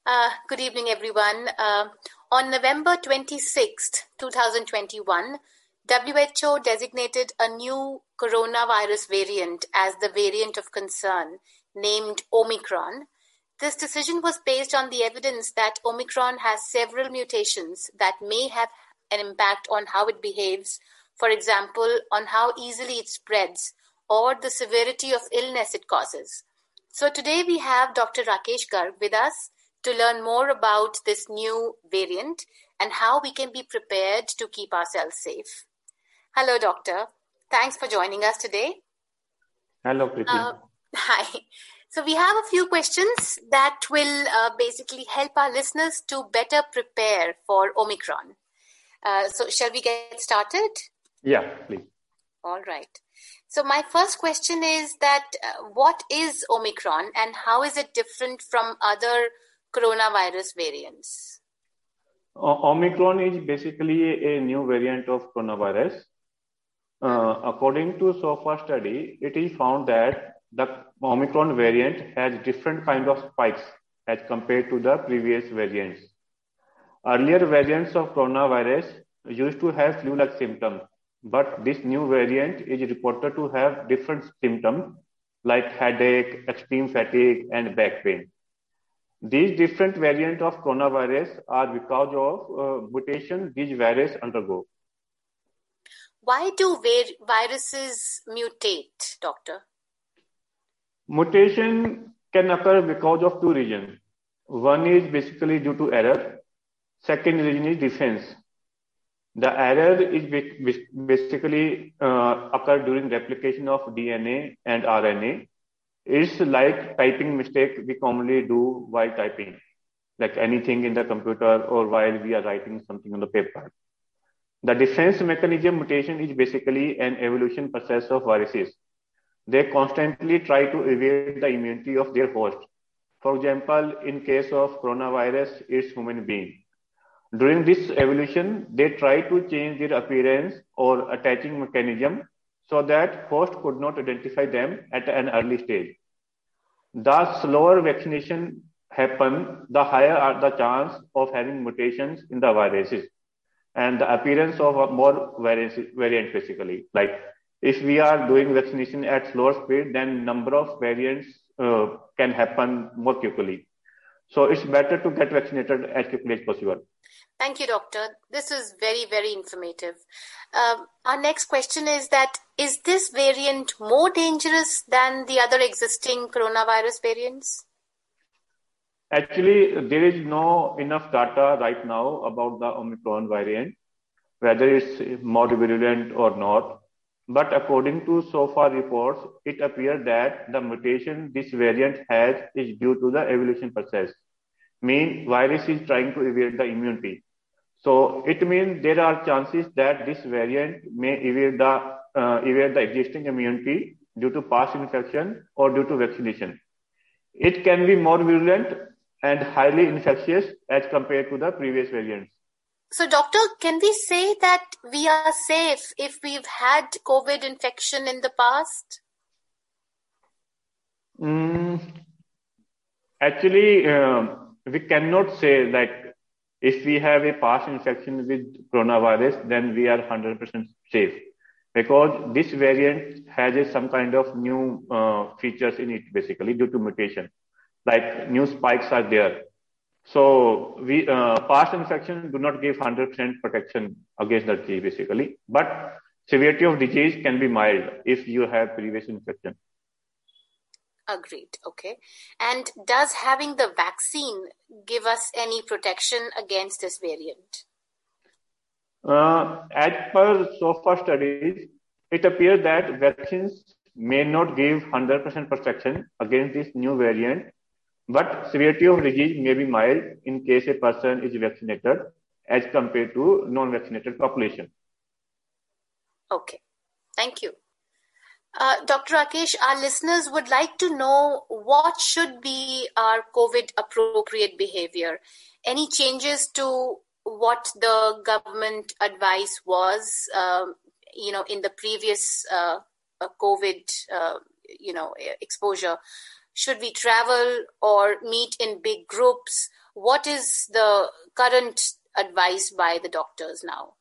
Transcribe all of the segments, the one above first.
Good evening, everyone. On November 26th, 2021, WHO designated a new coronavirus variant as the variant of concern, named Omicron. This decision was based on the evidence that Omicron has several mutations that may have an impact on how it behaves, for example, on how easily it spreads or the severity of illness it causes. So today we have Dr. Rakesh Garg with us to learn more about this new variant and how we can be prepared to keep ourselves safe. Hello, Doctor. Thanks for joining us today. Hello, Preeti. Hi. So we have a few questions that will basically help our listeners to better prepare for Omicron. So shall we get started? Yeah, please. All right. So my first question is that what is Omicron and how is it different from other coronavirus variants? Omicron is basically a new variant of coronavirus. According to SOFA study, it is found that the Omicron variant has different kind of spikes as compared to the previous variants. Earlier variants of coronavirus used to have flu-like symptoms, but this new variant is reported to have different symptoms like headache, extreme fatigue, and back pain. These different variants of coronavirus are because of mutation these viruses undergo. Why do viruses mutate, Doctor? Mutation can occur because of two reasons. One is basically due to error. Second reason is defense. The error is basically occur during replication of DNA and RNA. It's like typing mistake we commonly do while typing, like anything in the computer or while we are writing something on the paper. The defense mechanism mutation is basically an evolution process of viruses. They constantly try to evade the immunity of their host. For example, in case of coronavirus, it's human being. During this evolution, they try to change their appearance or attaching mechanism so that host could not identify them at an early stage. The slower vaccination happen, the higher are the chance of having mutations in the viruses and the appearance of more variants basically. Like if we are doing vaccination at slower speed, then number of variants can happen more quickly. So it's better to get vaccinated as quickly as possible. Thank you, Doctor. This is very, very informative. Our next question is that, is this variant more dangerous than the other existing coronavirus variants? Actually, there is no enough data right now about the Omicron variant, whether it's more virulent or not. But according to SOFA reports, it appears that the mutation this variant has is due to the evolution process. Mean virus is trying to evade the immunity. So it means there are chances that this variant may evade the existing immunity due to past infection or due to vaccination. It can be more virulent and highly infectious as compared to the previous variants. So, Doctor, can we say that we are safe if we've had COVID infection in the past? Actually, we cannot say that if we have a past infection with coronavirus, then we are 100% safe. Because this variant has some kind of new features in it, basically, due to mutation. Like new spikes are there. So we past infection do not give 100% protection against the disease, basically. But severity of disease can be mild if you have previous infection. Agreed. Okay. And does having the vaccine give us any protection against this variant? As per SOFA studies, it appears that vaccines may not give 100% protection against this new variant, but severity of disease may be mild in case a person is vaccinated as compared to non-vaccinated population. Okay. Thank you. Dr. Rakesh, our listeners would like to know what should be our COVID appropriate behavior. Any changes to what the government advice was, in the previous COVID, exposure? Should we travel or meet in big groups, what is the current advice by the doctors now?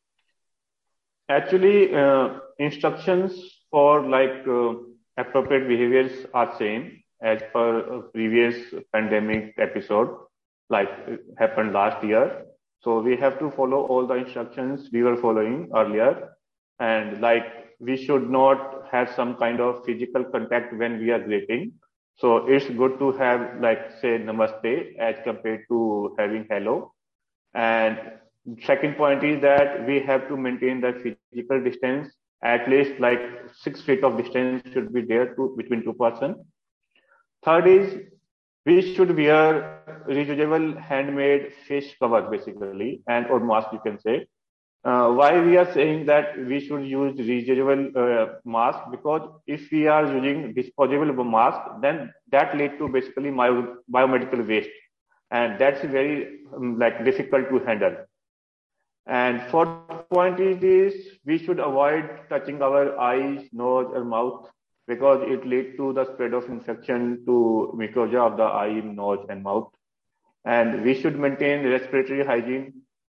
Actually, instructions for appropriate behaviors are same as per previous pandemic episode, like happened last year. So we have to follow all the instructions we were following earlier, and we should not have some kind of physical contact when we are greeting. So it's good to have say namaste as compared to having hello. And second point is that we have to maintain the physical distance. At least 6 feet of distance should be there between two persons. Third is we should wear reusable handmade face cover basically, and or mask you can say. Why we are saying that we should use reusable mask? Because if we are using disposable mask, then that leads to basically biomedical waste, and that's very difficult to handle. And fourth point is this: we should avoid touching our eyes, nose, or mouth because it leads to the spread of infection to mucosa of the eye, nose, and mouth. And we should maintain respiratory hygiene.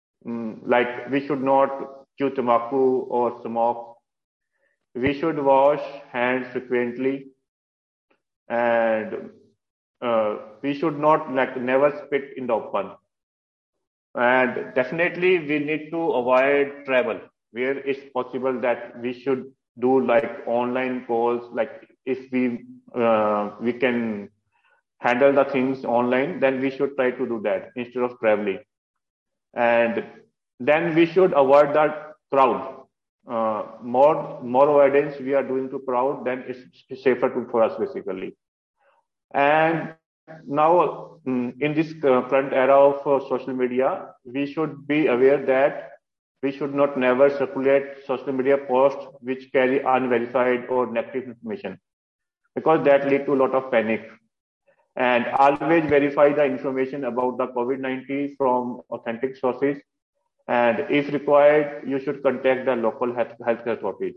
We should not chew tobacco or smoke. We should wash hands frequently, and we should not never spit in the open. And definitely we need to avoid travel where it's possible that we should do online calls. If we can handle the things online, then we should try to do that instead of traveling. And then we should avoid that crowd. More avoidance we are doing to crowd, then it's safer for us basically. And now in this current era of social media, we should be aware that we should not never circulate social media posts which carry unverified or negative information, because that lead to a lot of panic. And always verify the information about the COVID-19 from authentic sources. And if required, you should contact the local health authorities.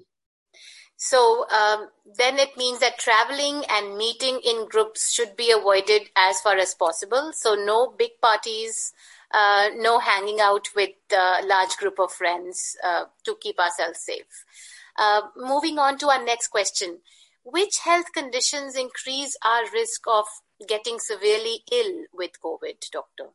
So then it means that traveling and meeting in groups should be avoided as far as possible. So no big parties, no hanging out with a large group of friends to keep ourselves safe. Moving on to our next question. Which health conditions increase our risk of getting severely ill with COVID, doctor?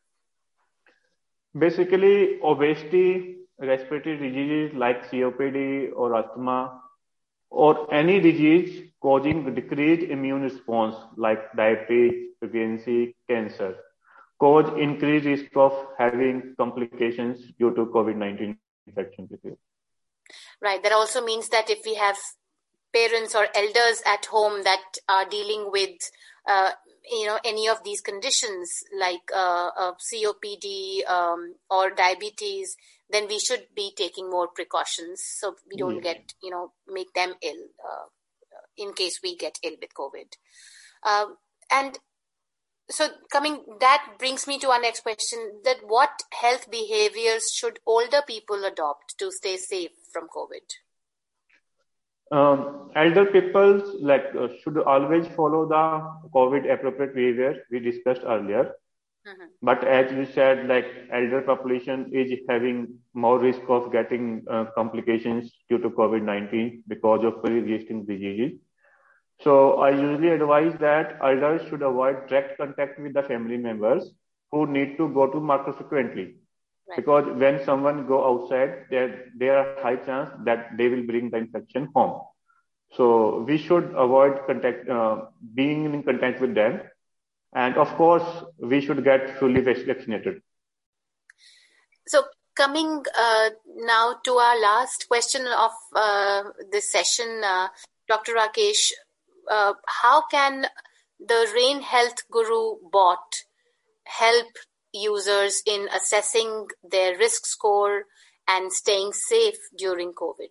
Basically, obesity, respiratory diseases like COPD or asthma, or any disease causing decreased immune response like diabetes, pregnancy, cancer, cause increased risk of having complications due to COVID-19 infection. Right. That also means that if we have parents or elders at home that are dealing with any of these conditions like COPD or diabetes, then we should be taking more precautions so we don't make them ill in case we get ill with COVID. And so that brings me to our next question, that what health behaviors should older people adopt to stay safe from COVID? Elder people should always follow the COVID appropriate behavior we discussed earlier. Mm-hmm. But as you said, elder population is having more risk of getting complications due to COVID-19 because of pre-existing diseases. So I usually advise that elders should avoid direct contact with the family members who need to go to market frequently. Right. Because when someone go outside, there are high chance that they will bring the infection home. So we should avoid being in contact with them. And of course, we should get fully vaccinated. So coming now to our last question of this session, Dr. Rakesh, how can the Rain Health Guru bot help users in assessing their risk score and staying safe during COVID?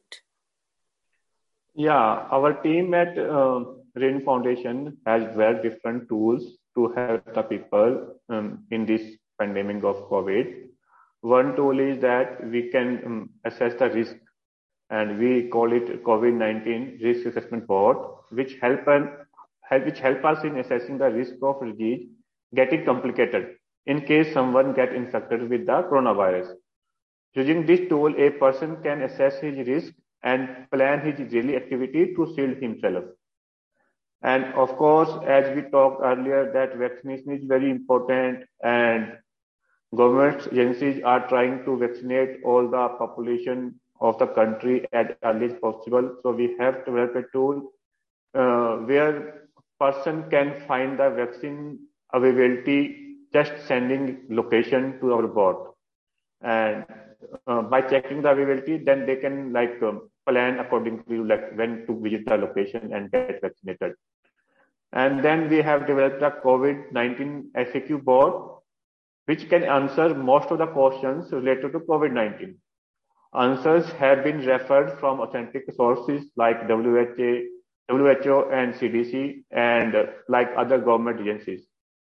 Yeah, our team at Rain Foundation has very different tools to help the people in this pandemic of COVID. One tool is that we can assess the risk, and we call it COVID-19 Risk Assessment Bot, which help us in assessing the risk of disease getting complicated in case someone gets infected with the coronavirus. Using this tool, a person can assess his risk and plan his daily activity to shield himself. And of course, as we talked earlier, that vaccination is very important, and government agencies are trying to vaccinate all the population of the country as early as possible. So we have developed a tool where person can find the vaccine availability just sending location to our bot, and by checking the availability, then they can plan accordingly, like when to visit the location and get vaccinated. And then we have developed a COVID-19 FAQ bot, which can answer most of the questions related to COVID-19. Answers have been referred from authentic sources like WHO and CDC and like other government agencies.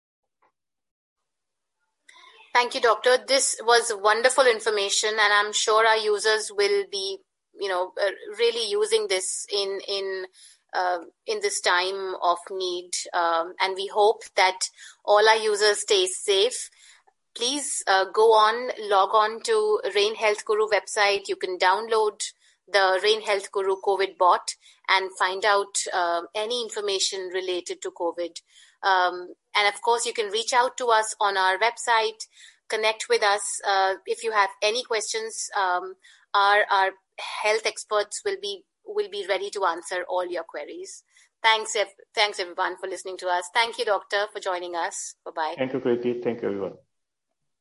Thank you, Doctor. This was wonderful information, and I'm sure our users will be, really using this in this time of need. And we hope that all our users stay safe. Please log on to Rain Health Guru website. You can download the Rain Health Guru COVID bot and find out any information related to COVID. And of course, you can reach out to us on our website, connect with us. If you have any questions, our health experts will be ready to answer all your queries. Thanks everyone for listening to us. Thank you, Doctor, for joining us. Bye-bye. Thank you, Kriti. Thank you, everyone.